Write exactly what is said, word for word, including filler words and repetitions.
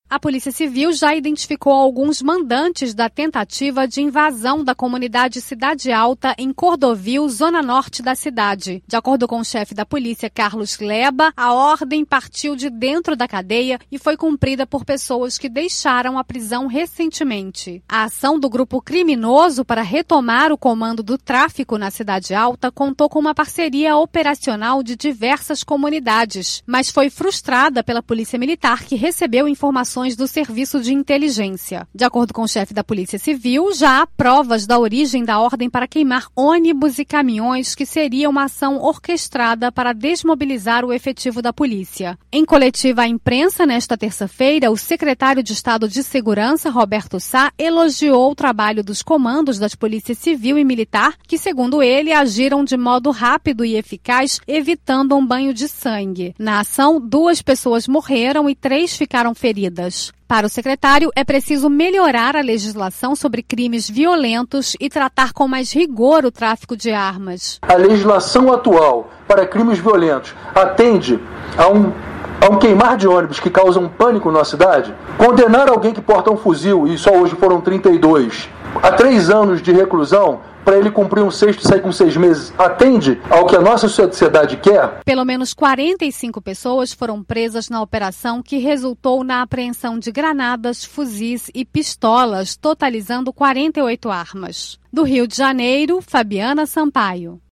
A Polícia Civil já identificou alguns mandantes da tentativa de invasão da comunidade Cidade Alta em Cordovil, zona norte da cidade. De acordo com o chefe da polícia, Carlos Leba, a ordem partiu de dentro da cadeia e foi cumprida por pessoas que deixaram a prisão recentemente. A ação do grupo criminoso para retomar o comando do tráfico na Cidade Alta contou com uma parceria operacional de diversas comunidades, mas foi frustrada pela Polícia Militar, que recebeu informações do Serviço de Inteligência. De acordo com o chefe da Polícia Civil, já há provas da origem da ordem para queimar ônibus e caminhões, que seria uma ação orquestrada para desmobilizar o efetivo da polícia. Em coletiva à imprensa nesta terça-feira, o secretário de Estado de Segurança, Roberto Sá, elogiou o trabalho dos comandos das polícias civil e militar, que, segundo ele, agiram de modo rápido e eficaz, evitando um banho de sangue. Na ação, duas pessoas morreram e três ficaram feridas. Para o secretário, é preciso melhorar a legislação sobre crimes violentos e tratar com mais rigor o tráfico de armas. A legislação atual para crimes violentos atende a um, a um queimar de ônibus que causa um pânico na cidade? Condenar alguém que porta um fuzil, e só hoje foram trinta e dois, a três anos de reclusão, para ele cumprir um sexto e sair com seis meses, atende ao que a nossa sociedade quer? Pelo menos quarenta e cinco pessoas foram presas na operação, que resultou na apreensão de granadas, fuzis e pistolas, totalizando quarenta e oito armas. Do Rio de Janeiro, Fabiana Sampaio.